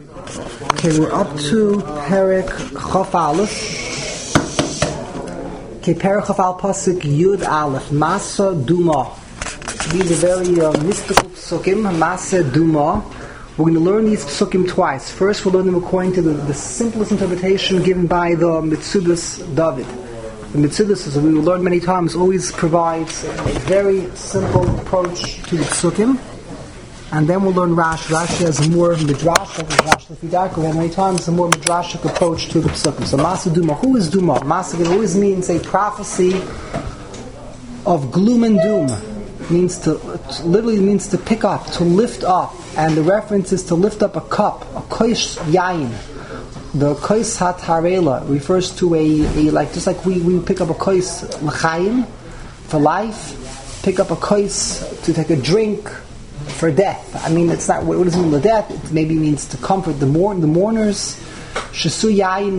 Okay, we're up to Perek Chaf Aleph. Okay, Perek Chaf Aleph Pasuk Yud Aleph, Masa Duma. These are very mystical psukim, Masa Duma. We're going to learn these psukim twice. First, we'll learn them according to the simplest interpretation given by the Mitzudas David. The Mitzudas, as we will learn many times, always provides a very simple approach to the psukim. And then we'll learn Rashi. Rashi has a more midrashic, Rashi Lefidarko, many times a more midrashic approach to the psukim. So Masa Duma. Who is Duma? Masa always means a prophecy of gloom and doom. Literally means to pick up, to lift up. And the reference is to lift up a cup, a koish yain. The kois hatarela refers to a like, just like we pick up a kois l'chaim for life, pick up a kois to take a drink for death. I mean, it's not, what does it mean, the death? It maybe means to comfort the mourners. Shesu yain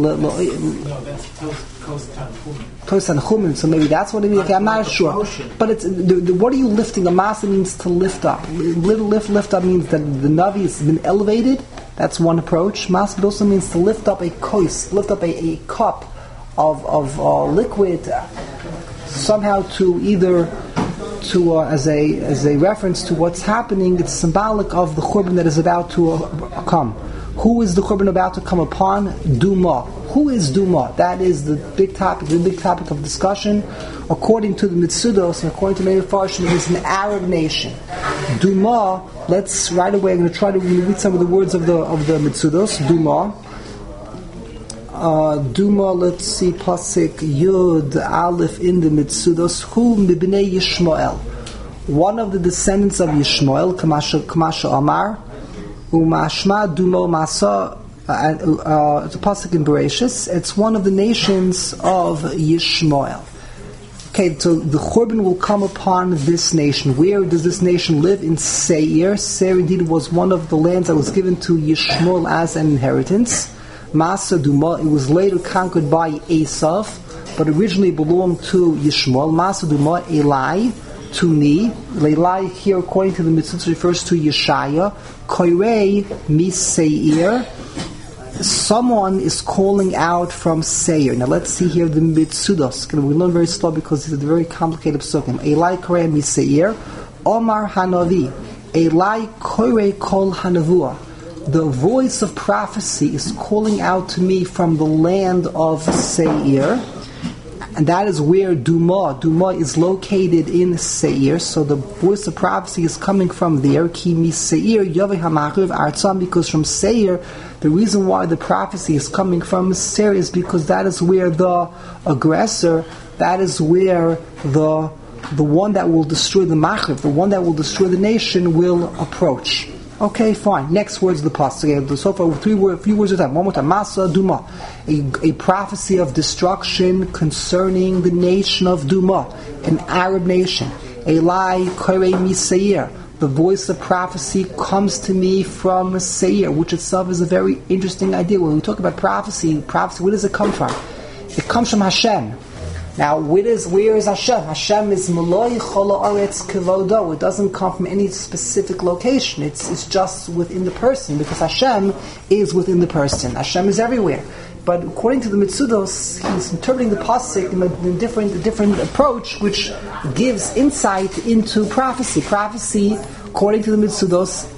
Kos Tanchumin. So maybe that's what it means. Okay, I'm not sure. But it's what are you lifting? A masa means to lift up. Lift up means that the Navi has been elevated. That's one approach. Masa also means to lift up a kos, lift up a cup of liquid, somehow to either as a reference to what's happening. It's symbolic of the Churban that is about to come. Who is the Churban about to come upon? Duma. Who is Duma? That is the big topic of discussion. According to the Mitzudos and according to many Farshim, it is an Arab nation. Duma. Let's right away. I'm going to try to read some of the words of the Mitzudos. Duma. Duma. Let's see. Pasuk Yud Aleph in the Mitzudos. Who mibnei Yishmael? One of the descendants of Yishmael. Kamasha Amar. Umashma Dumo Masa. It's a pasuk in Bereshis. It's one of the nations of Yishmael. Okay, so the Churban will come upon this nation. Where does this nation live? In Seir. Seir indeed was one of the lands that was given to Yishmael as an inheritance. Masa Duma. It was later conquered by Esav, but originally belonged to Yishmael. Masa Duma Elai. To me, Leilai here, according to the Mitzvah, refers to Yeshaya. Koirei Miseir. Someone is calling out from Seir. Now let's see here the Mitzudos. We learn very slow because it's a very complicated psukim. Elai Koirei Miseir. Omar Hanavi. Elai Koirei Kol Hanavua. The voice of prophecy is calling out to me from the land of Seir. And that is where Duma is located in Seir. So the voice of prophecy is coming from there. Ki mi Seir Yaveh HaMachriv Artzam, because from Seir, the reason why the prophecy is coming from Seir is because that is where the aggressor, that is where the one that will destroy the Machriv, the one that will destroy the nation, will approach. Okay, fine. Next words of the pasuk. So far, few words at a time. One more time. Masa Duma, a prophecy of destruction concerning the nation of Duma, an Arab nation. Elai Koirei Miseir. The voice of prophecy comes to me from Seir, which itself is a very interesting idea. When we talk about prophecy, where does it come from? It comes from Hashem. Now, where is Hashem? Hashem is Meloi Chola Aretz Kevodo. It doesn't come from any specific location. It's just within the person, because Hashem is within the person. Hashem is everywhere. But according to the Mitzudos, he's interpreting the pasuk in a different approach, which gives insight into prophecy. Prophecy, according to the Mitzudos,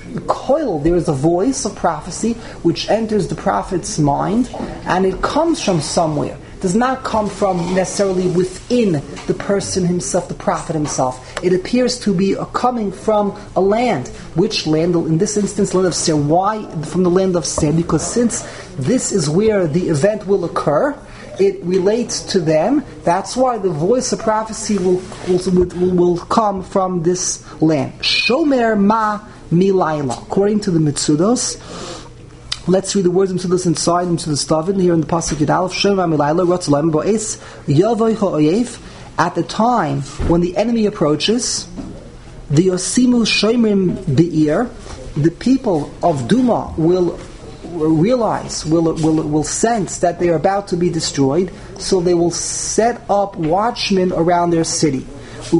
there is a voice of prophecy which enters the prophet's mind, and it comes from somewhere. Does not come from necessarily within the person himself, the prophet himself. It appears to be coming from a land. Which land? In this instance, land of Seir. Why from the land of Seir? Because since this is where the event will occur, it relates to them. That's why the voice of prophecy will come from this land. Shomer ma milayla. According to the Mitzudos, let's read the words into this inside, into the Stavin, here in the Pasuk Yidalef. At the time when the enemy approaches, the Yosimu Shoimrim Be'ir, the people of Duma will sense that they are about to be destroyed, so they will set up watchmen around their city.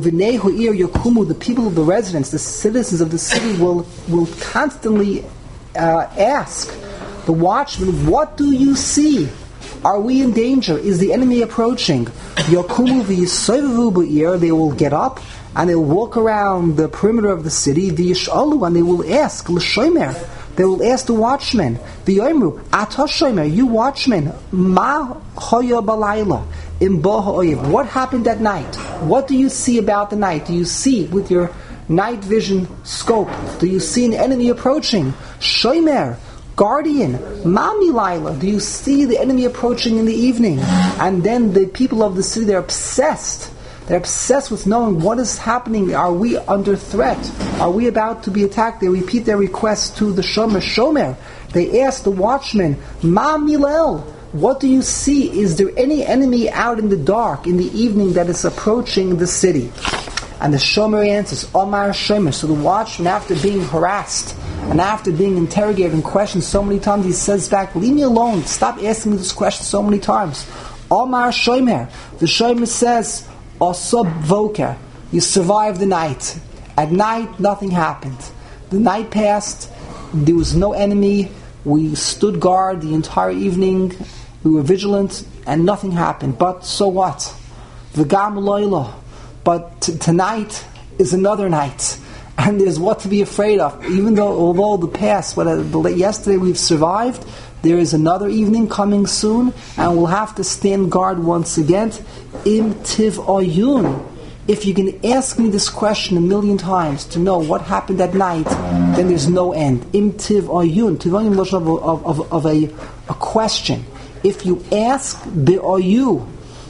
The people of the residents, the citizens of the city will constantly ask the watchman, what do you see? Are we in danger? Is the enemy approaching? Yakumu v'yisovevu b'ir, they will get up and they will walk around the perimeter of the city, v'yishalu, and they will ask, l'shomer, they will ask the watchman, v'yoimru, ata shomer, you watchman, ma hoya balayla, im bo ha'oyev, what happened at night? What do you see about the night? Do you see with your night vision scope, do you see an enemy approaching? Shomer, guardian, Mami Laila, do you see the enemy approaching in the evening? And then the people of the city, they're obsessed. They're obsessed with knowing what is happening. Are we under threat? Are we about to be attacked? They repeat their request to the Shomer. They ask the watchman, Mami Lel, what do you see? Is there any enemy out in the dark, in the evening, that is approaching the city? And the Shomer answers, Omar Shomer. So the watchman, after being harassed, and after being interrogated and questioned so many times, he says back, leave me alone, stop asking me this question so many times. Omar Shomer, the Shomer says, Osab Voker, you survived the night. At night, nothing happened. The night passed, there was no enemy, we stood guard the entire evening, we were vigilant, and nothing happened. But so what? V'gam loyla. But tonight is another night. And there's what to be afraid of. Although the past, yesterday we've survived, there is another evening coming soon, and we'll have to stand guard once again. Im tiv oyun. If you can ask me this question 1,000,000 times to know what happened at night, then there's no end. Im tiv oyun. Tiv oyun is of a question. If you ask be'oyu,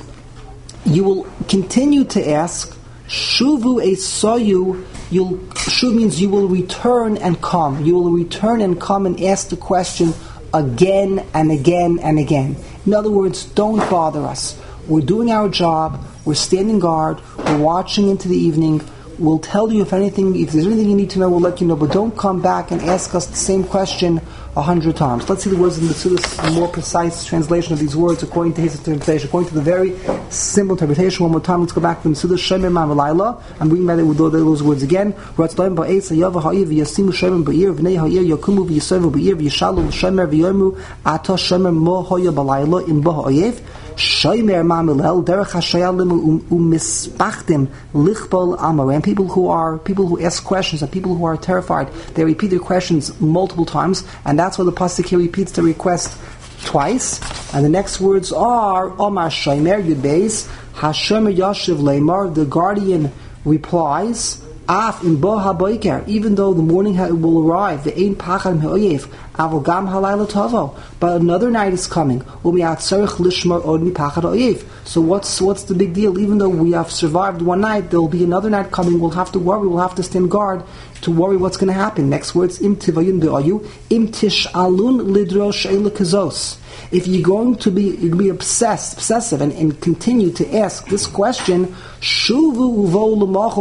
you will continue to ask. Shuvu esoyu. Shuv means you will return and come. You will return and come and ask the question again and again and again. In other words, don't bother us. We're doing our job. We're standing guard. We're watching into the evening. We'll tell you if there's anything you need to know, we'll let you know. But don't come back and ask us the same question 100 times. Let's see the words in the Metzudos, a more precise translation of these words according to his interpretation, according to the very simple interpretation. One more time, let's go back to the Metzudos, Shomer Ma'alayla, and bring back those words again. Ratzlaim ba'etz hayava ha'ir v'yasimu shomer ba'ir v'nei ha'ir yakumu v'yisovu ba'ir v'yishalu shomer v'yomu ata shomer mo hoya balayla im bo ha'oyev shomer ma'amilel derech ha'shayalim u'mispachtim lichbol amar. And people who ask questions and people who are terrified, they repeat their questions multiple times, and that's why the pasuk here repeats the request twice. And the next words are Omar Shomer Yud Beis Hashomer Yashiv Leimar. The guardian replies, Af in Bo HaBoiker, even though the morning will arrive, the Ein Pachad Me'oyev Avol Gam Halayla Tavo, but another night is coming. U'mi'at Tzarich Lishmar Od Mipachad Oyev. So what's the big deal? Even though we have survived one night, there will be another night coming. We'll have to worry. We'll have to stand guard to worry what's going to happen. Next words, Im Tivayun Be'ayu Im Tish Alun Lidrosh Eila Kazos. If you're going to be obsessive, and continue to ask this question, Shuvu uvo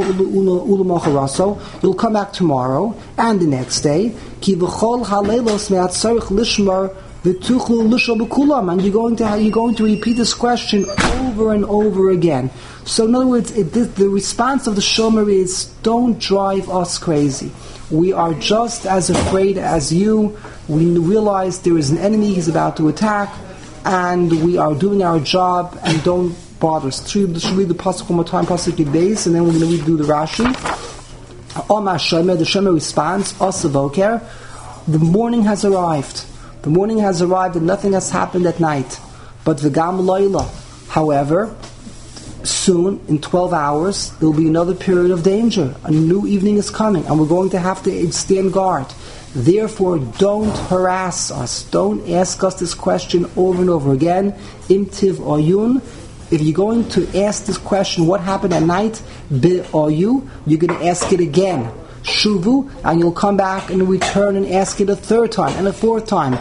ulamacha raso, you'll come back tomorrow and the next day. Ki v'chol haleilos me'atzarich lishmar v'tuchlu lishal b'kulam, and you're going to repeat this question over and over again. So in other words, the response of the Shomer is, don't drive us crazy. We are just as afraid as you. We realize there is an enemy, he's about to attack, and we are doing our job, and don't bother us. Should read the pasuk one more time, pasuk Yud Beis, and then we're going to redo the Rashi. Omar Shomer, the Shomer responds, Osavoker, the morning has arrived. The morning has arrived and nothing has happened at night. But V'gam Loyla, however, soon, in 12 hours, there will be another period of danger. A new evening is coming, and we're going to have to stand guard. Therefore, don't harass us. Don't ask us this question over and over again. Imtiv oyun. If you're going to ask this question, what happened at night, be'oyu, you're going to ask it again. Shuvu, and you'll come back and return and ask it a third time and a fourth time.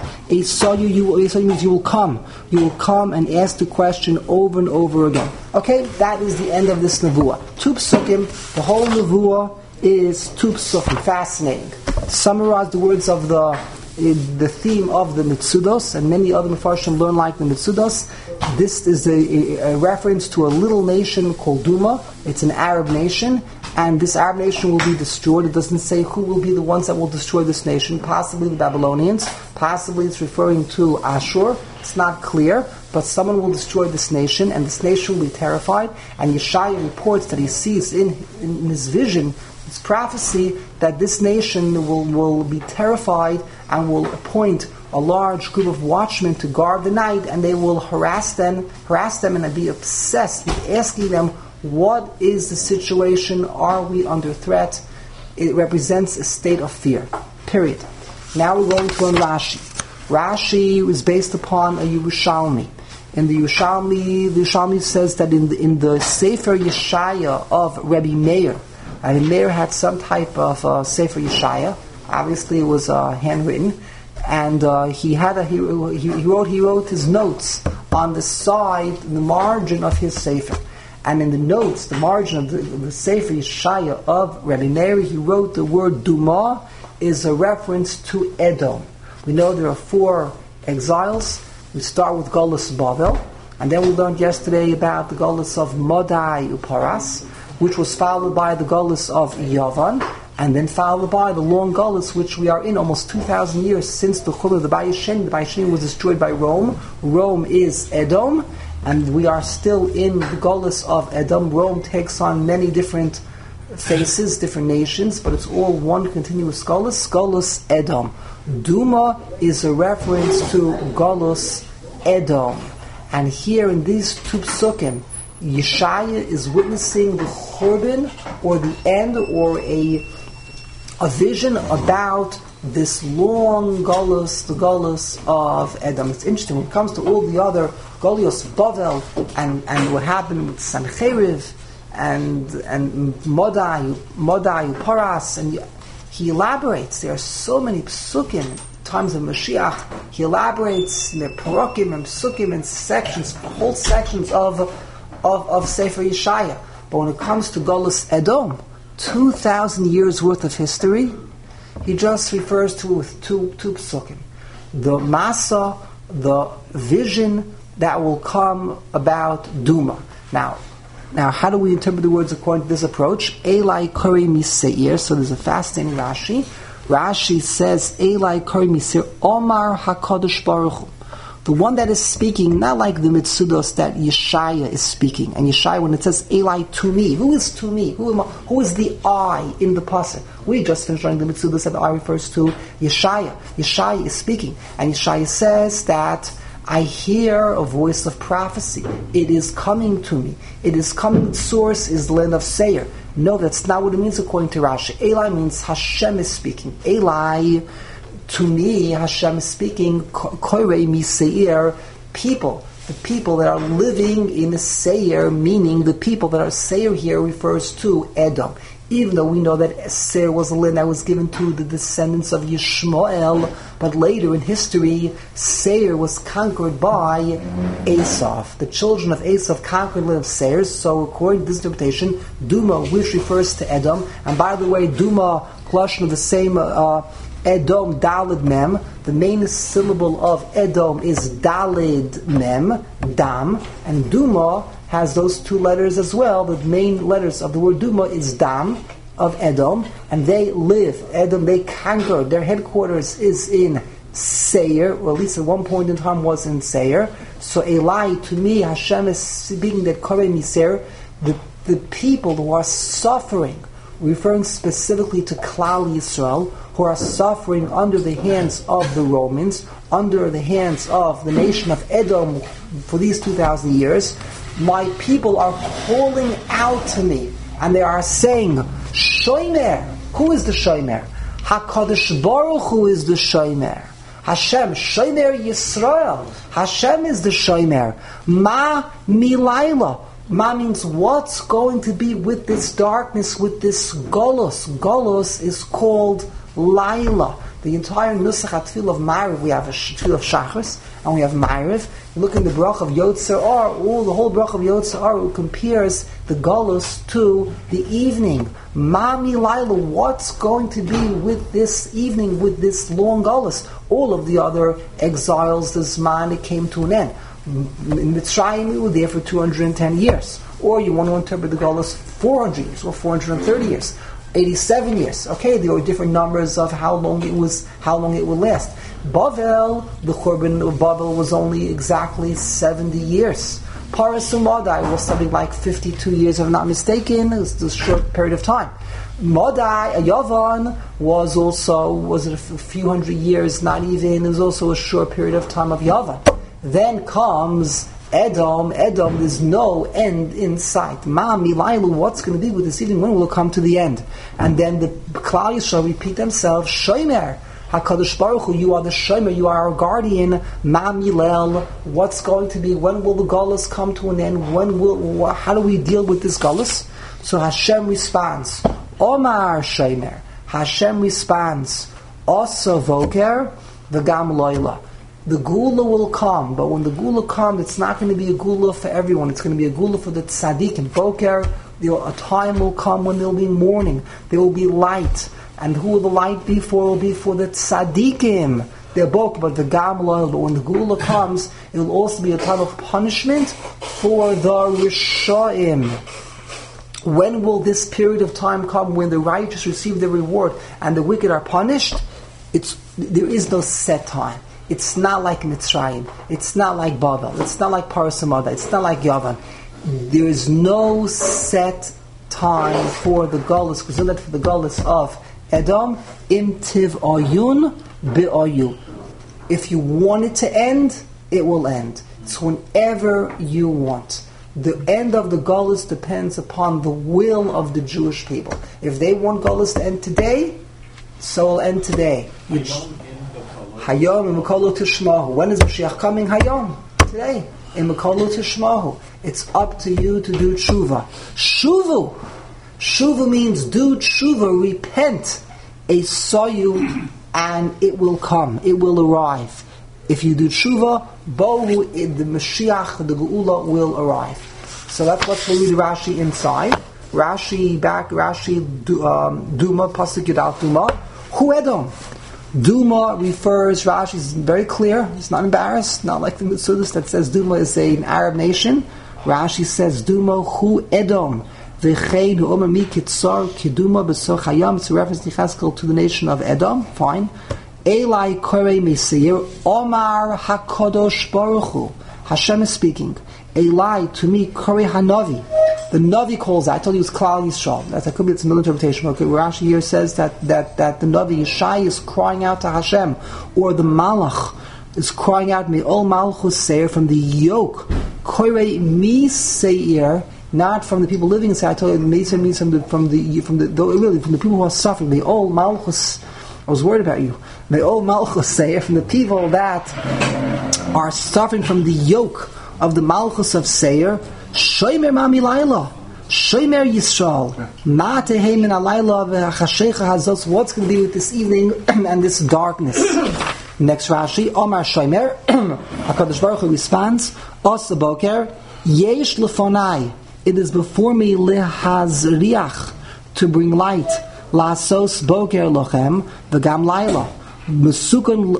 Esayu means you will come. You will come and ask the question over and over again. Okay, that is the end of this nevuah. Tu psukim, the whole nevuah is tu psukim. Fascinating. To summarize the words of the theme of the Metzudos, and many other Mefarshim learn like the Metzudos. This is a reference to a little nation called Duma. It's an Arab nation, and this Arab nation will be destroyed. It doesn't say who will be the ones that will destroy this nation. Possibly the Babylonians. Possibly it's referring to Ashur. It's not clear, but someone will destroy this nation, and this nation will be terrified. And Yeshaya reports that he sees in his vision, his prophecy, that this nation will be terrified and will appoint a large group of watchmen to guard the night, and they will harass them and be obsessed with asking them, what is the situation? Are we under threat? It represents a state of fear. Period. Now we're going to learn Rashi. Rashi is based upon a Yerushalmi. In the Yerushalmi says that in the Sefer Yeshaya of Rabbi Meir, Rabbi Meir had some type of Sefer Yeshaya. Obviously, it was handwritten, and he wrote his notes on the side, the margin of his Sefer. And in the notes, the margin of the Sefer Yeshaya of Rabbi Meir, he wrote the word Duma is a reference to Edom. We know there are 4 exiles. We start with Golus Bavel, and then we learned yesterday about the Golus of Modai Uparas, which was followed by the Golus of Yavan, and then followed by the long Golus, which we are in almost 2,000 years since the Chul of the Bayis Sheni. The Bayis Sheni was destroyed by Rome. Rome is Edom, and we are still in the Golus of Edom. Rome takes on many different faces, different nations, but it's all one continuous Golus, Golus Edom. Duma is a reference to Golus Edom. And here in these 2 psukim, Yeshaya is witnessing the Churban, or the end, or a vision about this long Golus, the Golus of Edom. It's interesting, when it comes to all the other Golios, Bavel, and what happened with Sancheriv, and Modai, Paras, and he elaborates. There are so many psukim, times of Mashiach. He elaborates in the parokim and psukim and sections, whole sections of Sefer Yeshaya. But when it comes to Golus Edom, 2,000 years worth of history, he just refers to with two psukim. The Masa, the vision that will come about Duma. Now, how do we interpret the words according to this approach? Elai Kori Miseir. So there's a fascinating Rashi. Rashi says, Elai Kori Miseir, Omar HaKadosh Baruch Hu. The one that is speaking, not like the Mitzudos that Yeshaya is speaking. And Yeshaya, when it says Elai to me, who is to me? Who is the I in the pasuk? We just finished learning the Mitzudos that the I refers to Yeshaya. Yeshaya is speaking. And Yeshaya says that I hear a voice of prophecy. It is coming to me. It is coming. Its source is the land of Seir. No, that's not what it means according to Rashi. Elai means Hashem is speaking. Elai, to me, Hashem is speaking. Korei mi Seir, people. The people that are living in Seir, meaning the people that are Seir here refers to Edom. Even though we know that Seir was a land that was given to the descendants of Yishmael, but later in history, Seir was conquered by Esav. The children of Esav conquered the land of Seir, so according to this interpretation, Duma, which refers to Edom, and by the way, Duma, collection of the same Edom, Dalid Mem, the main syllable of Edom is Dalid Mem, Dam, and Duma has those 2 letters as well. The main letters of the word Duma is Dam, of Edom, and they live, Edom, they conquered. Their headquarters is in Seir, or at least at one point in time was in Seir. So Elai, to me, Hashem is speaking that Korei Miseir, the people who are suffering, referring specifically to Klal Yisrael, who are suffering under the hands of the Romans, under the hands of the nation of Edom for these 2,000 years. My people are calling out to me, and they are saying, Shomer. Who is the Shomer? HaKadosh Baruch Hu is the Shomer. Hashem, Shomer Yisrael. Hashem is the Shomer. Ma milayla. Ma means what's going to be with this darkness, with this Golos. Golos is called Laila. The entire Nusach HaTfil of Ma'ariv, we have a Tfil of Shachris, and we have Ma'ariv. You look in the Brach of Yotzer Or, the whole Brach of Yotzer Or compares the Golos to the evening. Mami Laila, what's going to be with this evening, with this long Golos? All of the other exiles, the Zman, it came to an end. In Mitzrayim, we were there for 210 years. or you want to interpret the Galus 400 years, or 430 years, 87 years. Okay, there were different numbers of how long it would last. Bavel, the Churban of Bavel was only exactly 70 years. Paras Umadai was something like 52 years, if I'm not mistaken. It was a short period of time. Madai, Yavan, was it a few hundred years, not even. It was also a short period of time of Yavan. Then comes Edom. Edom, there's no end in sight. Ma Milailu, what's going to be with this evening? When will it come to the end? And then the Klal Yisrael repeat themselves, Shomer. HaKadosh Baruch Hu, you are the Shomer, you are our guardian. Ma Milel, what's going to be? When will the Galus come to an end? How do we deal with this Galus? So Hashem responds, Omar Shomer. Hashem responds, Asa Voker, V'gam Loila. The Gula will come, but when the Gula comes, it's not going to be a Gula for everyone. It's going to be a Gula for the Tzaddikim. Voker, a time will come when there will be morning, there will be light. And who will the light be for? It will be for the tzaddikim. They're both, but the gamla. But when the gula comes, it will also be a time of punishment for the rishaim. When will this period of time come when the righteous receive the reward and the wicked are punished? There is no set time. It's not like Mitzrayim. It's not like Babel. It's not like Paras Umadai. It's not like Yavan. There is no set time for the galus, for the galus of Edom, imtiv ayun be'ayu. If you want it to end, it will end. It's whenever you want. The end of the Galus depends upon the will of the Jewish people. If they want Galus to end today, so it'll end today. Hayom in Mekolo Tishmahu. When is Mashiach coming? Hayom. Today. In Mekolo Tishmahu. It's up to you to do tshuva. Shuvu. Shuva means do tshuva, repent, a soyu, and it will come, it will arrive. If you do tshuva, bohu, the Mashiach, the Geula will arrive. So that's what we read Rashi inside. Rashi, Duma, Pasuk Yudal Duma. Hu Edom. Duma refers, Rashi is very clear, he's not embarrassed, not like the Mitzudas that says Duma is an Arab nation. Rashi says Duma, Hu Edom. It's a reference to Cheskel to the nation of Edom. Fine. Elai Korei Meseir Omar HaKadosh Baruch Hu. Hashem is speaking. Elai, to me, Korei HaNavi. The Navi calls out. I told you it's Klal Yisrael. That could be its middle interpretation. Okay, Rashi here says that the Navi Yeshai is crying out to Hashem, or the Malach is crying out Me'ol Malchus Seir, from the yoke. Korei Meseir, not from the people living inside. I told you, Mason means from the people who are suffering. The old Malchus. I was worried about you. The old Malchus Seir, from the people that are suffering from the yoke of the Malchus of Seir. Shomer Mami Laila, Shomer Yisrael, Matehem in Alayla v'Hachashecha Hazos. What's going to be with this evening and this darkness? Next Rashi, Omar Shomer. Hakadosh Baruch Hu responds, Asa Boker, Yesh Lefonai. It is before me lehazriach, to bring light. Lasos boker lochem v'gam laila. Mesukun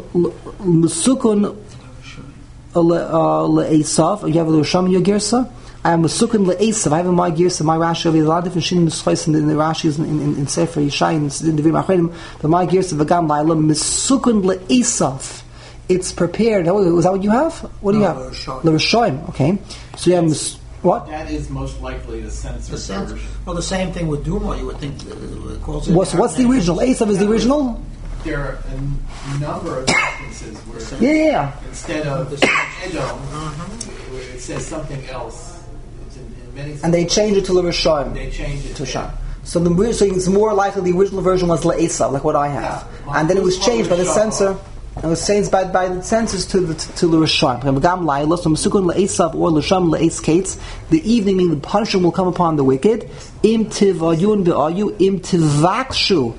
le'esav. You have a Rosham in your girsa. I am mesukun le'esav. I have in my girsa, my Rashi. There's a lot of different shinim nuschos in the Rashis in Sefer Yishai in the Vim Achredim. But my girsa v'gam laila mesukun le'esav. It's prepared. Is that what you have? What do you have? L'Roshaim. Okay. So you have. What? That is most likely the sense. Well, the same thing with Duma. You would think calls it. What's the original? Esav is the original. There are a number of instances where instead of Edom, it says something else. It's in many. And they change it to L'Roshaim. They change it to Sham. So it's more likely the original version was L'Esav, like what I have, and then it was changed by the censor. And it was changed by the census to L'Roshaim. Gam Laila, so Mesukun Le'esav or L'Sham Le'es Kates. The evening, meaning the punishment will come upon the wicked. Im tivayun be'ayu, im tivakshu,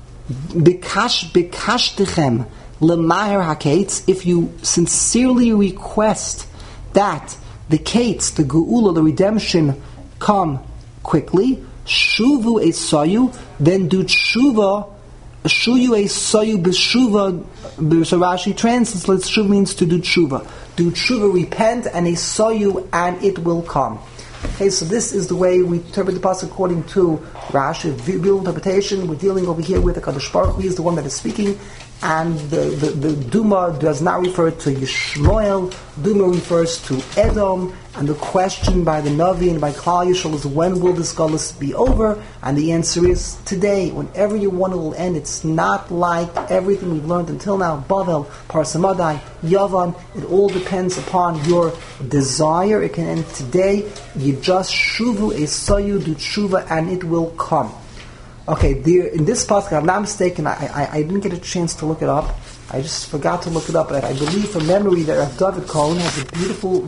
bikashtechem le'maher hakates. If you sincerely request that the kates, the geula, the redemption, come quickly, shuvu esayu, then do tshuva. Shuyu e soyu b'shuva. So Rashi translates shuv means to do tshuva. Do tshuva, repent, and a soyu, and it will come. Okay, so this is the way we interpret the pasuk according to Rashi. Real interpretation. We're dealing over here with the Kadosh Baruch Hu. He is the one that is speaking, and the Duma does not refer to Yishmael. Duma refers to Edom, and the question by the Navi and by Klal Yisrael is, when will this galus be over? And the answer is today. Whenever you want it will end. It's not like everything we've learned until now. Bavel, Parsamadai, Yavan. It all depends upon your desire. It can end today. You just shuvu esayu do tshuva, and it will come. Okay, in this pasuk, if I'm not mistaken, I didn't get a chance to look it up. I just forgot to look it up. But I believe from memory that Rav David Cohen has a beautiful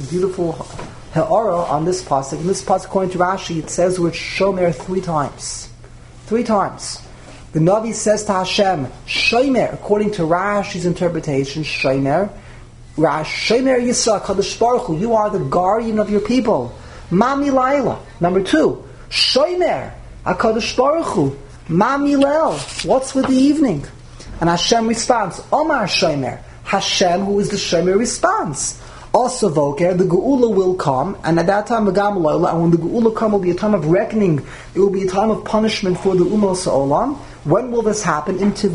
ha'ara on this pasuk. In this pasuk, according to Rashi, it says the word shomer 3 times. 3 times. The Navi says to Hashem, shomer, according to Rashi's interpretation, shomer Yisrael, Kadosh Baruch Hu, you are the guardian of your people. Mami Laila. Number 2, shomer, HaKadosh Baruch Hu, Mami Lel, what's with the evening? And Hashem responds, Omar Shomer, Hashem, who is the Shomer, responds. Also Voker, the Geula will come, and at that time, and when the Geula come, will be a time of reckoning, it will be a time of punishment for the Umos Olam. When will this happen? In Tiv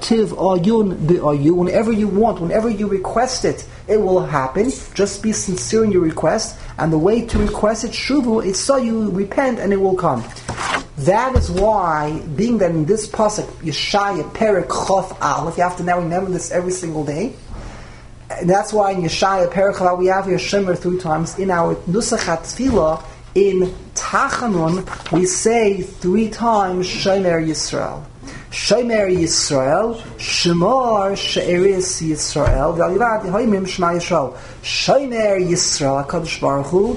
Ayun B'Ayu, whenever you want, whenever you request it, it will happen. Just be sincere in your request, and the way to request it, Shuvu, is so you repent, and it will come. That is why, being that in this pasuk, Yeshaya Perek Chof Aleph, you have to now remember this every single day. And that's why in Yeshaya Perek Chof we have here Shomer 3 times. In our Nusach HaTfilah, in Tachanun, we say 3 times Shomer Yisrael. Shomer Yisrael, Shemar She'eris Yisrael, V'alivadi Hoimim Shema Yisrael. Shomer Yisrael, HaKadosh Baruch Hu,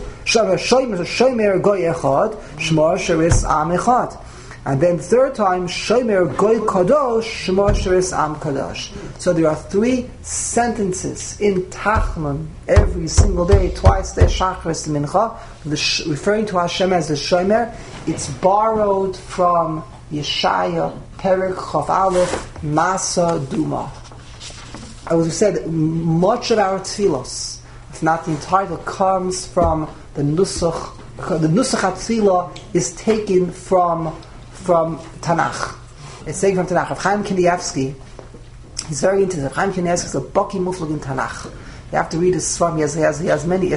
Shomer Goy Echad, Shemar She'eris Am Echad. And then 3rd time, Shomer Goy Kadosh, Shemar She'eris Am Kadosh. So there are 3 sentences in Tachanun every single day, twice a day, Shachris to Mincha, referring to Hashem as the Shomer. It's borrowed from Yeshaya Perek Chof Aleph Masa Duma. As we said, much of our tefillos, if not the entire, comes from the Nusach. The Nusach HaTfilah is taken from Tanakh. It's taken from Tanakh. Rav Chaim Kanievsky, he's very into this. Rav Chaim Kanievsky is a Baki Muflag in Tanakh. You have to read his Svarim. He has many.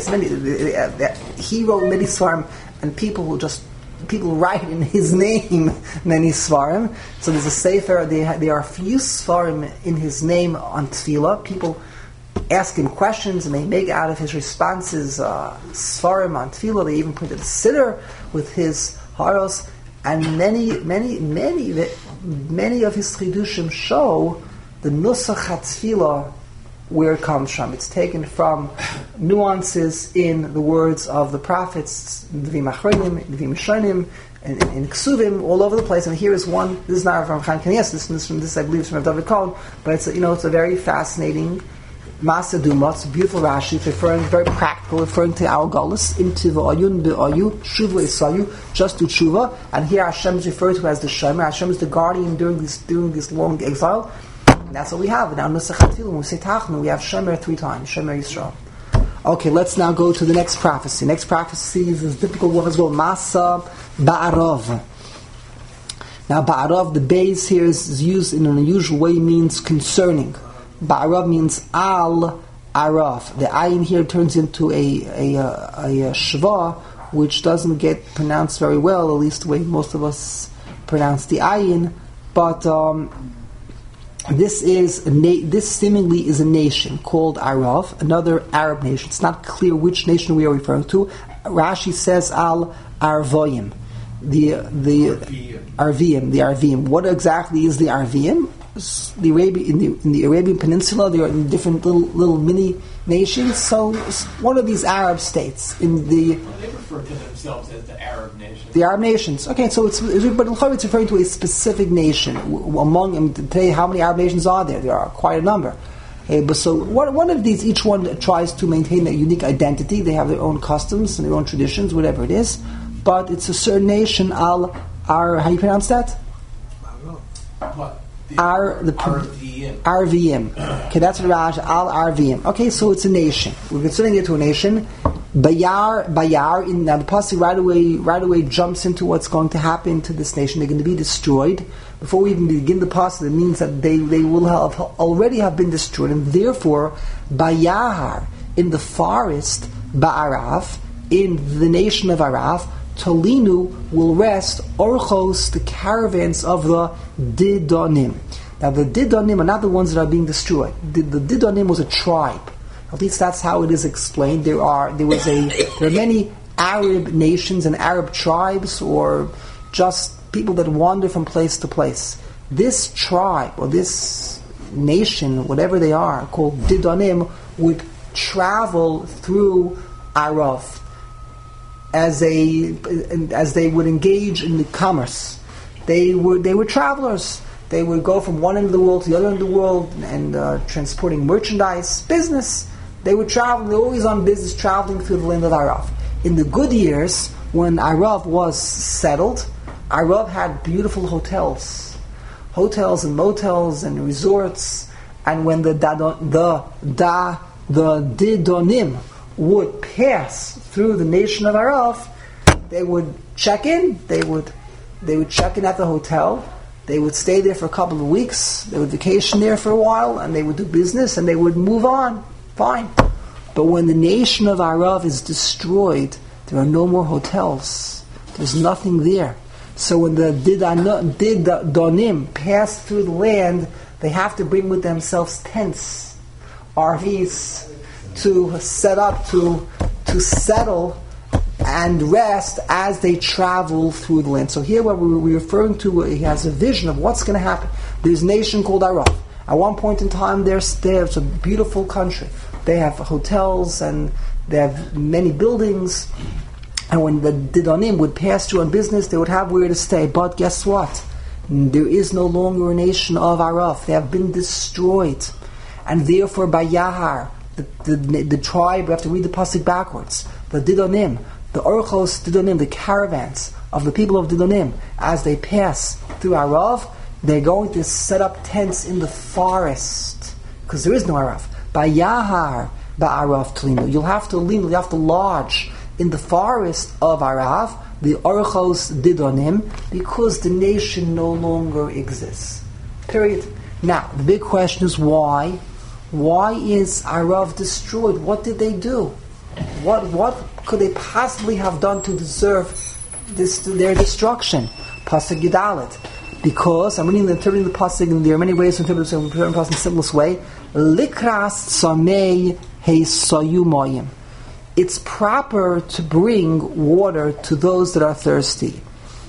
He wrote many Svarim, and people write in his name many Svarim. So there's a Sefer. There are a few Svarim in his name on Tefillah. People ask him questions, and they make out of his responses Svarim on Tefillah. They even printed a siddur with his haros. And many of his chidushim show the Nusach HaTfilah, where it comes from. It's taken from nuances in the words of the prophets, Nevim Achronim, Nevim Rishonim, and in Ksuvim, all over the place. And here is one. This is not from Chaim Kanievsky. This I believe is from Rav David Cohen. But it's a very fascinating Masa Duma. It's a beautiful Rashi. It's very practical, referring to our galus. Into Ayun B'Ayu, Shuva Isayu, just do Shuva. And here Hashem is referred to as the Shomer. Hashem is the guardian during this long exile. And that's what we have. In our Nusach HaTfilah, when we say Tachnu, we have Shomer 3 times, Shomer Yisrael. Okay, let's now go to the next prophecy. Next prophecy is a difficult one as well. Masa Ba'arav. Now, Ba'arav, the base here is used in an unusual way, means concerning. Ba'arav means al arav. The ayin here turns into a shva, which doesn't get pronounced very well, at least the way most of us pronounce the ayin. But this seemingly is a nation called Arav, another Arab nation. It's not clear which nation we are referring to. Rashi says al Arvoyim, the Arvim. What exactly is the Arvim? In the Arabian Peninsula, there are different little mini nations. So one of these Arab states in the. They refer to themselves as the Arab nations. The Arab nations. Okay, so it's referring to a specific nation. Among them today, how many Arab nations are there? There are quite a number. Okay, but so one of these, each one tries to maintain a unique identity. They have their own customs and their own traditions, whatever it is. But it's a certain nation. How do you pronounce that? What? RVM. Okay, that's what Rashi, Al RVM. Okay, so it's a nation. We're considering it to a nation. Bayar. Now the pasuk right away jumps into what's going to happen to this nation. They're going to be destroyed. Before we even begin the pasuk, it means that they will already have been destroyed, and therefore Bayar, in the forest, Ba'arav, in the nation of Arav, Tolinu will rest Orchos, the caravans of the Didonim. Now the Didonim are not the ones that are being destroyed. The Didonim was a tribe. At least that's how it is explained. There are many Arab nations and Arab tribes, or just people that wander from place to place. This tribe or this nation, whatever they are, called Didonim, would travel through Arav as they would engage in the commerce. They were travelers. They would go from one end of the world to the other end of the world and transporting merchandise, business. They would travel. They were always on business, traveling through the land of Arav. In the good years, when Arav was settled, Arav had beautiful hotels and motels and resorts. And when the Didonim would pass through the nation of Arav, they would check in. They would check in at the hotel. They would stay there for a couple of weeks. They would vacation there for a while, and they would do business, and they would move on. Fine. But when the nation of Arav is destroyed, there are no more hotels. There's nothing there. So when the Didonim pass through the land, they have to bring with themselves tents, RVs, to set up, to settle and rest as they travel through the land. So here what we're referring to, he has a vision of what's going to happen. There's a nation called Arav. At one point in time, it's a beautiful country. They have hotels and they have many buildings. And when the Didonim would pass through on business, they would have where to stay. But guess what? There is no longer a nation of Arav. They have been destroyed. And therefore, by Yahar, the tribe, we have to read the pasuk backwards. The Didonim, the Orchos Didonim, the caravans of the people of Didonim, as they pass through Arav, they're going to set up tents in the forest, because there is no Arav. By Yahar, Ba'arav Tlinu. You'll have to lodge in the forest of Arav, the Orchos Didonim, because the nation no longer exists. Period. Now, the big question is why? Why is Arav destroyed? What did they do? What could they possibly have done to deserve their destruction? Pasuk Yudalet. Because, I'm interpreting the pasuk, and there are many ways to interpret the pasuk in the simplest way. Likras samei heisayu mayim. It's proper to bring water to those that are thirsty.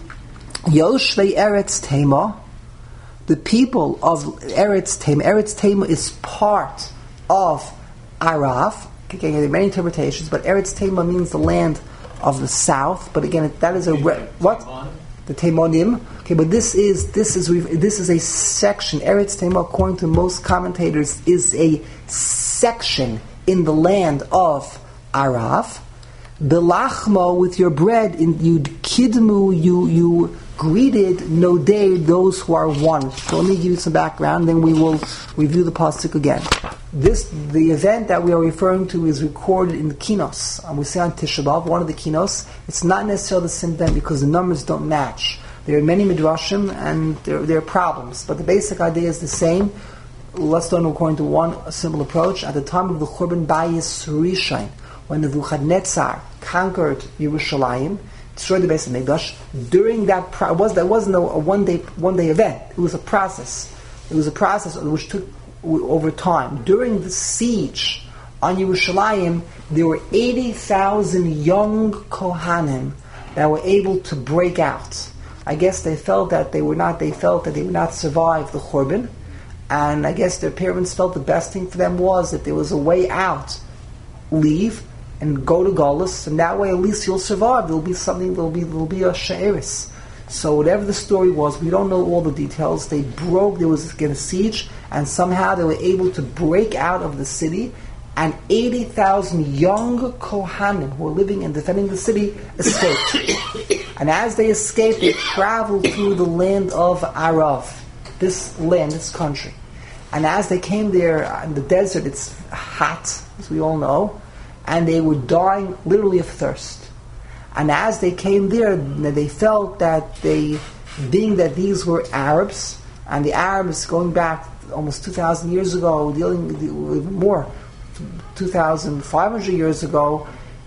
Yoshvei Eretz Tema, the people of Eretz Tema is part of Arav. Okay, there are many interpretations, but Eretz Tema means the land of the south. But again, that is what? The Temonim. Okay, but this is a section. Eretz Tema, according to most commentators, is a section in the land of Arav. Belachmo, with your bread, you kidmu, you greeted nodei, those who are one. So let me give you some background, then we will review the pasuk again. The event that we are referring to is recorded in the Kinos. And we say on Tisha B'Av, one of the Kinos. It's not necessarily the same event because the numbers don't match. There are many midrashim and there are problems, but the basic idea is the same. Let's do it according to one simple approach. At the time of the Churban Bayis Rishon, when the Nebuchadnezzar conquered Yerushalayim, destroyed the Beis Hamikdash, during that that wasn't a one day event. It was a process. It was a process which took over time. During the siege on Yerushalayim, there were 80,000 young Kohanim that were able to break out. I guess they felt that they would not survive the Churban, and I guess their parents felt the best thing for them was that there was a way out. Leave and go to Golus, and that way at least you'll survive. There'll be a she'eris. So whatever the story was, we don't know all the details. There was again a siege, and somehow they were able to break out of the city, and 80,000 young Kohanim who were living and defending the city escaped. And as they escaped, they traveled through the land of Arav, this country. And as they came there in the desert, it's hot, as we all know, and they were dying literally of thirst. And as they came there, they felt that being that these were Arabs, and the Arabs going back almost 2,000 years ago, dealing with more, 2,500 years ago,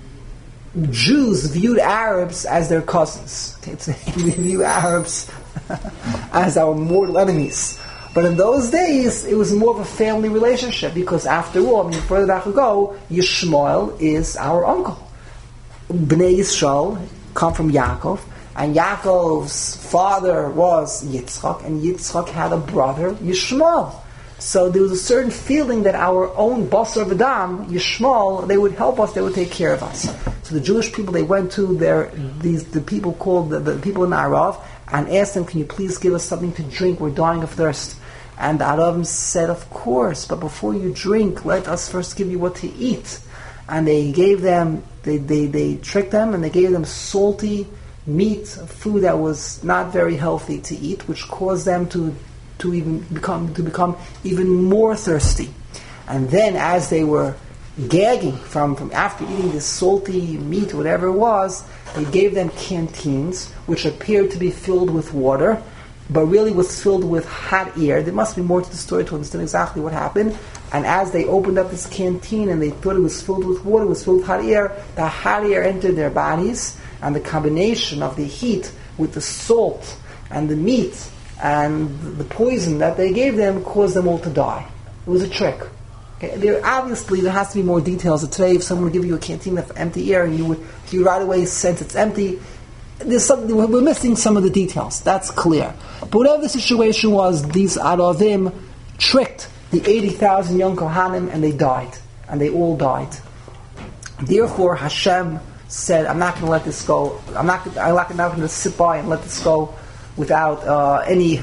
Jews viewed Arabs as their cousins. They view Arabs as our mortal enemies. But in those days, it was more of a family relationship, because after all, further back we go, Yishmael is our uncle. Bnei Yisrael come from Yaakov, and Yaakov's father was Yitzchak, and Yitzchak had a brother, Yishmael. So there was a certain feeling that our own Basar V'Dam, Yishmael, they would help us, they would take care of us. So the Jewish people, they went to the people called the people in Arav, and asked them, can you please give us something to drink? We're dying of thirst. And the Aravim said, of course, but before you drink, let us first give you what to eat. And they gave them, they tricked them, and they gave them salty meat, food that was not very healthy to eat, which caused them to become even more thirsty. And then, as they were gagging from after eating this salty meat, whatever it was, they gave them canteens, which appeared to be filled with water, but really was filled with hot air. There must be more to the story to understand exactly what happened. And as they opened up this canteen and they thought it was filled with water, it was filled with hot air, the hot air entered their bodies, and the combination of the heat with the salt and the meat and the poison that they gave them caused them all to die. It was a trick. Okay? There has to be more details. Today, if someone would give you a canteen of empty air and you right away sense it's empty, we're missing some of the details. That's clear. But whatever the situation was, these Aravim tricked the 80,000 young Kohanim, and they died. And they all died. Therefore, Hashem said, I'm not going to let this go. I'm not going to sit by and let this go without any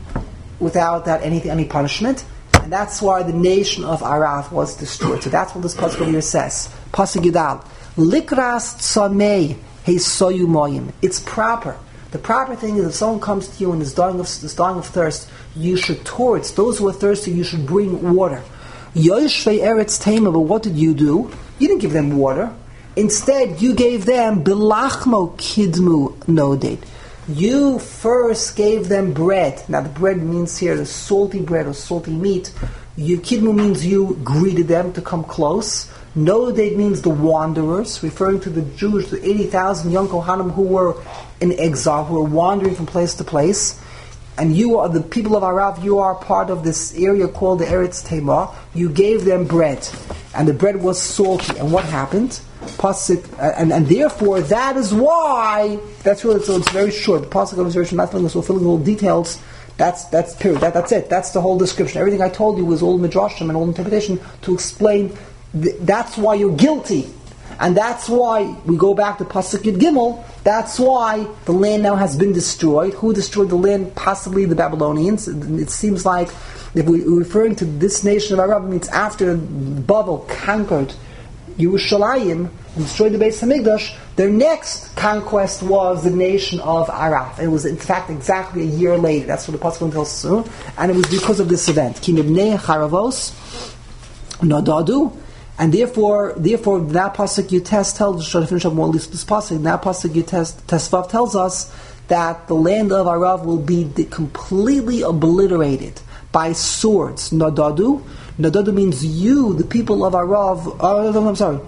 punishment. And that's why the nation of Arav was destroyed. So that's what this pasuk here says. Pasuk Yudal. Likras tzamei heisoyu moyim. It's proper. The proper thing is, if someone comes to you and is dying of thirst, you should, towards those who are thirsty, you should bring water. Yoshvei eretz tema, but what did you do? You didn't give them water. Instead, you gave them bilachmo kidmu noded. You first gave them bread. Now, the bread means here the salty bread or salty meat. Kidmu means you greeted them to come close. Noded means the wanderers, referring to the Jews, the 80,000 young Kohanim who were in exile, who were wandering from place to place. And you are the people of Arav, you are part of this area called the Eretz Tema. You gave them bread. And the bread was salty. And what happened? And therefore, that is why, that's really, so it's very short. The Pasuk is very short, not filling all details. That's period. That's it. That's the whole description. Everything I told you was all midrashim and all interpretation to explain. That's why you're guilty. And that's why we go back to Pasuk Yud Gimel. That's why the land now has been destroyed. Who destroyed the land? Possibly the Babylonians. It seems like if we're referring to this nation of Arab, it means after Babel conquered Yerushalayim and destroyed the Beis Hamikdash, their next conquest was the nation of Arab. It was in fact exactly a year later. That's what the Pasuk tells us soon. And it was because of this event. Ki mibnei charavos nadadu. And therefore, that pasuk you test tells, to finish up more at least this pasuk, that pasuk you Tesvav tells us that the land of Arav will be completely obliterated by swords. Nadadu means you, the people of Arav. I'm sorry.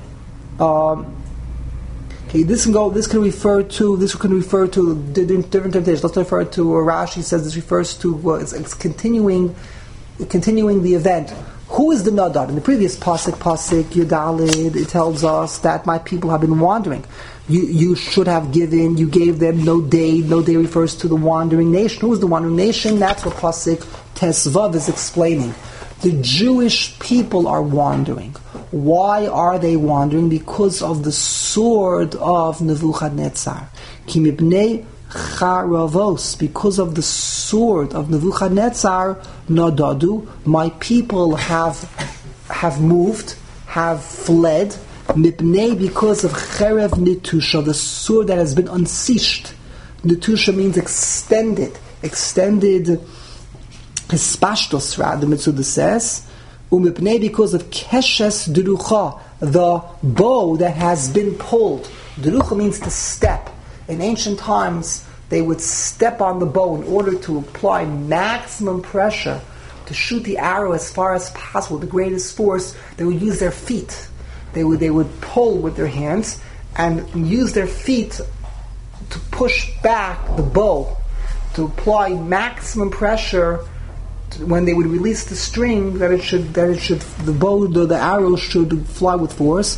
Okay, this can refer to different interpretations. Let's refer to Rashi says this refers to it's continuing the event. Who is the Nadad? In the previous pasuk Yudalid, it tells us that my people have been wandering. You should have given. You gave them no day. No day refers to the wandering nation. Who is the wandering nation? That's what pasuk Tesvav is explaining. The Jewish people are wandering. Why are they wandering? Because of the sword of Nebuchadnezzar. Ki mibnei charavos, because of the sword of Nebuchadnezzar, nadadu, my people have moved, have fled, mibnei, because of cherev nitusha, the sword that has been unseashed. Nitusha means extended hispashtos, the Mitzuda says, Because of keshes derucha, the bow that has been pulled. Derucha means to step. In ancient times, they would step on the bow in order to apply maximum pressure to shoot the arrow as far as possible, the greatest force. They would use their feet. They would pull with their hands and use their feet to push back the bow, to apply maximum pressure when they would release the string, the arrow should fly with force.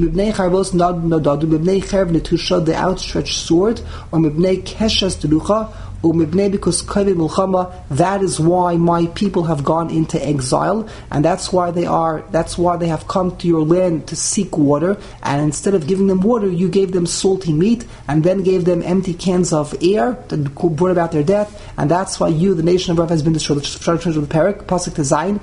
The outstretched sword, or because that is why my people have gone into exile, and that's why they have come to your land to seek water, and instead of giving them water, you gave them salty meat, and then gave them empty cans of air that brought about their death, and that's why you, the nation of Rav, has been destroyed. The parak, pasuk to Zayin,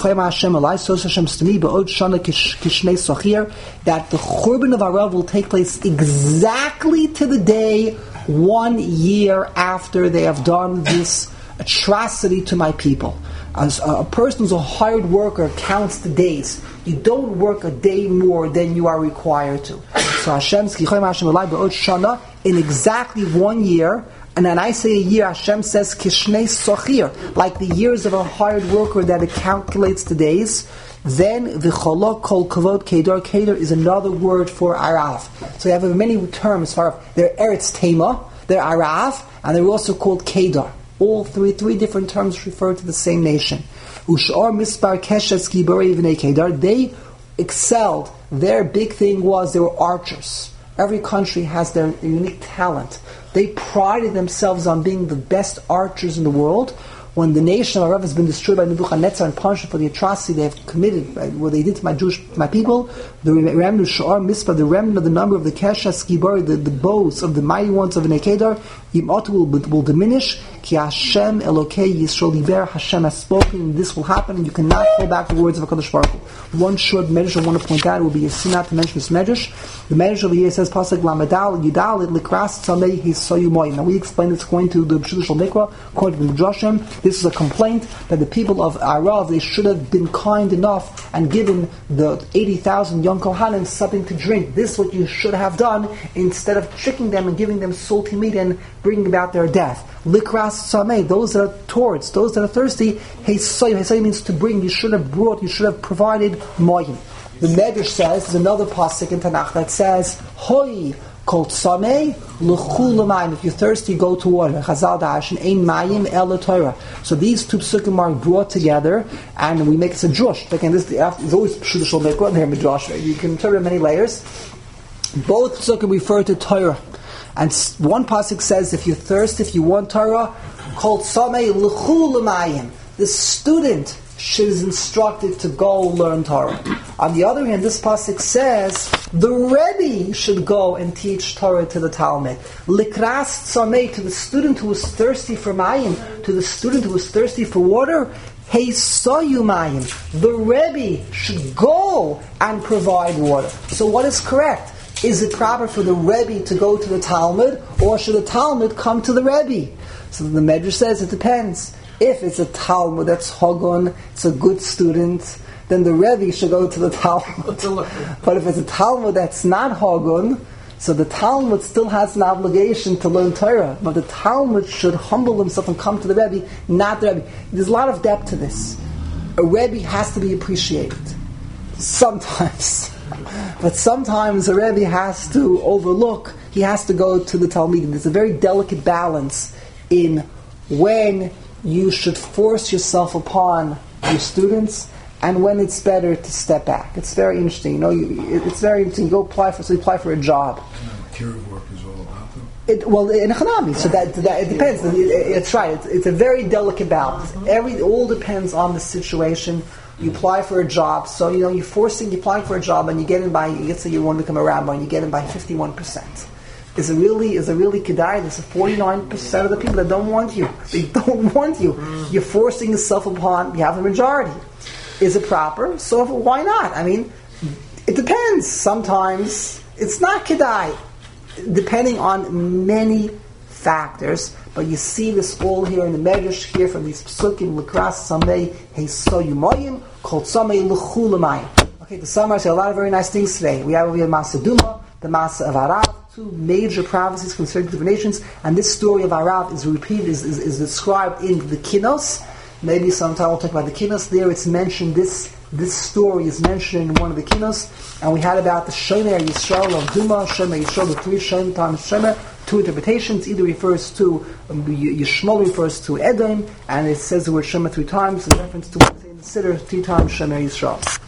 that the Churban of Arav will take place exactly to the day 1 year after they have done this atrocity to my people. As a person who's a hired worker counts the days. You don't work a day more than you are required to. So Hashem's Shana, in exactly 1 year, and then I say a year, Hashem says Kishnei Sochir, like the years of a hired worker that it calculates the days. Then v'cholok kol kavod kedar. Kedar is another word for Arav. So you have many terms for they're Eretz Tema, they're Arav, and they're also called Kedar. All three different terms refer to the same nation. Ushar mispar keshes giborei v'nei Kedar. They excelled. Their big thing was they were archers. Every country has their unique talent. They prided themselves on being the best archers in the world. When the nation of Arav has been destroyed by Nebuchadnezzar and punished for the atrocity they have committed, what they did to my people, the remnant of Sha'ar Mispah, the remnant of the number of the Keshas Gibor, the bows of the mighty ones of Nekedar, Yimatu will diminish. Ki Hashem Elokei Yisrael Diber, Hashem has spoken. This will happen, and you cannot hold back the words of HaKadosh Baruch Hu. One short medrash I want to point out will be a sinat to mention this medrash. The medrash over here says Pasuk Lamadal Yudal Likras Tzamei Hisayu Moy. Now we explain this according to the Pshudah Shel Mikra, according to the Midrashim. This is a complaint that the people of Arav, they should have been kind enough and given the 80,000 young Kohanim something to drink. This is what you should have done instead of tricking them and giving them salty meat and bringing about their death. Likras Sameh, those that are towards, those that are thirsty, Hesayu means to bring. You should have provided moyim. The Medrash says, there's another pasuk in Tanakh that says, Hoi called Sameh l'chul l'mayim. If you're thirsty, go to water. Chazal da'ashin ein mayim el Torah. So these two psukim are brought together, and we make it a drush. Again, this is always Pshudah Shel Mikra and here midrash. You can interpret in many layers. Both psukim refer to Torah. And one pasuk says, if you're thirsty, if you want Torah, called Sameh l'chul l'mayim. The student is instructed to go learn Torah. On the other hand, this pasuk says the Rebbe should go and teach Torah to the Talmud. Likras tzamei, to the student who is thirsty for mayim, to the student who is thirsty for water. Heisayu mayim, the Rebbe should go and provide water. So what is correct? Is it proper for the Rebbe to go to the Talmud, or should the Talmud come to the Rebbe? So the Medrash says it depends. If it's a Talmud that's Hogun, it's a good student, then the Rebbe should go to the Talmud. But if it's a Talmud that's not Hogun, so the Talmud still has an obligation to learn Torah, but the Talmud should humble himself and come to the Rebbe, not the Rebbe. There's a lot of depth to this. A Rebbe has to be appreciated. Sometimes. But sometimes a Rebbe has to overlook, he has to go to the Talmud. There's a very delicate balance in when you should force yourself upon your students and when it's better to step back. It's very interesting. It's very interesting. You go apply for a job. Kiruv work is all about them. In economy, so that it depends. It's right. It's a very delicate balance. It all depends on the situation. You apply for a job, so you're applying for a job, and you get in by. Let's say you want to become a rabbi, and you get in by 51%. Is it really kedai? There's 49% of the people that don't want you. They don't want you. You're forcing yourself upon. You have the majority. Is it proper? So why not? I mean, it depends. Sometimes it's not kedai, depending on many factors, but you see this all here in the Medrash here from these psukim L'kras Samei Heisoyumoyim called Samei L'chulamayim. Okay, to summarize, there are a lot of very nice things today. We have Masa Duma, the Masa of Arav, two major prophecies concerning different nations, and this story of Arav is repeated, is described in the Kinos. Maybe sometime we'll talk about the Kinos. There it's mentioned, this story is mentioned in one of the Kinos, and we had about the Shomer Yisrael of Duma, Shomer Yisrael, the three Shem times Shomer, two interpretations. Either refers to Yishmael refers to Edom, and it says the word Shomer 3 times, in reference to what they say in the Siddur 3 times Shomer Yisrael.